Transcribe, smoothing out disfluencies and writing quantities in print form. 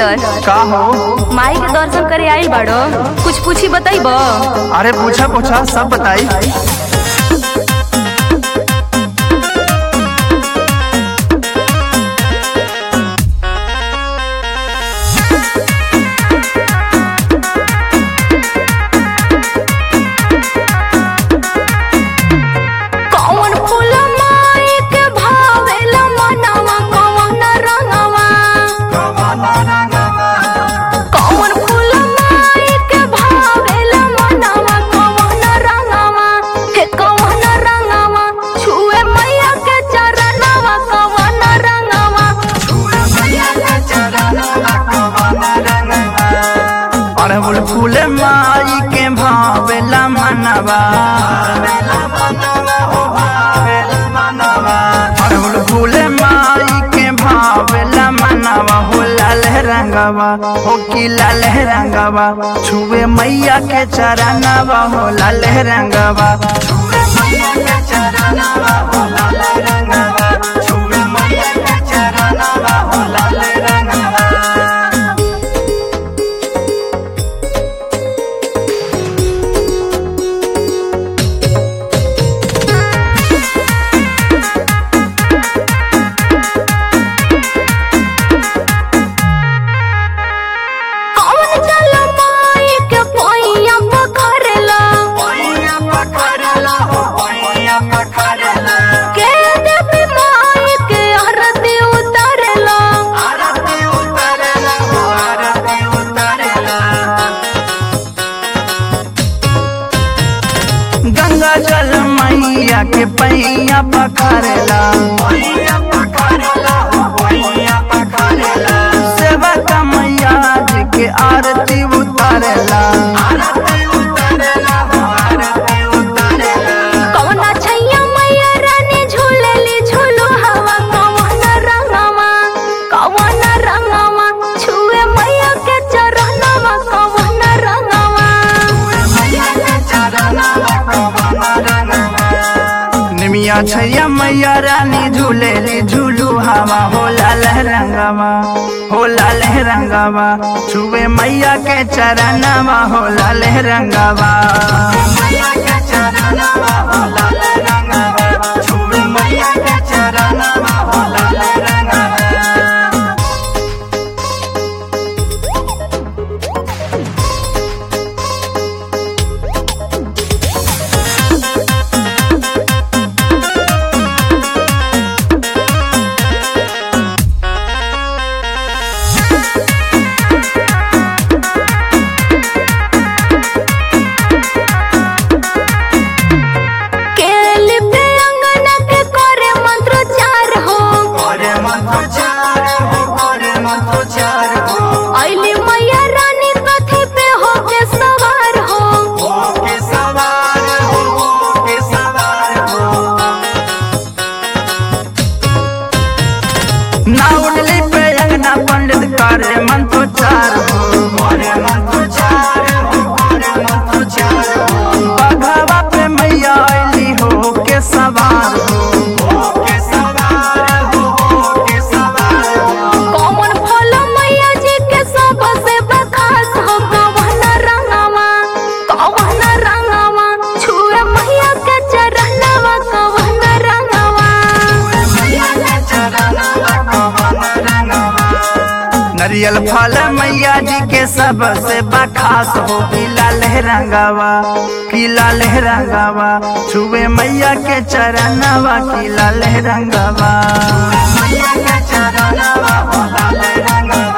उपेंद्र का हो? माई के दर्शन करे आइल बाड़ो, कुछ पूछी बताइबो? अरे पूछा पूछा सब बताई। फूल माई के भावेला मनवा, फूल माई के भावेला मनवा, हो लाल रंगवा हो की लाल रंगवा, छुए मैया के चरणवा हो लाल रंगवा, छुए मैया के चरणवा हो लाल रंगवा, छुए मैया के चरणवा हो लाल रंगवा। गंगा जल मैया के पैया पखारेला, सेवा का मैया जी के आरती उतारेला, कौना छैया मैया रानी झूलेली झूलो हवा, कौना रंगवा छुए मैया के चरणवा, कौना रंगवा निमिया छैया मैया रानी झूलेली झूलू हवा, हो लाल रंगवा हो लाल रंगवा, छुए मैया के चरणवा हो लाल रंगवा, मैया के चरणवा हो लाल रंगवा, छुए मैया के चरणवा हो लाल रंगवा। आइली मैया रानी कथी पे हो के सवार हो, नाउडली पे अंगना पंडित करे मंत्रोच्चार हो, बघवा पे मैया आइली हो के सवार हो, नरियल फल मैया जी के सबसे बखास हो, पीला लहरंगावा पीला लहरंगावा, छुए मैया के चरणवा पीला लहरंगावा, मैया के चरणवा हो लाल रंगवा।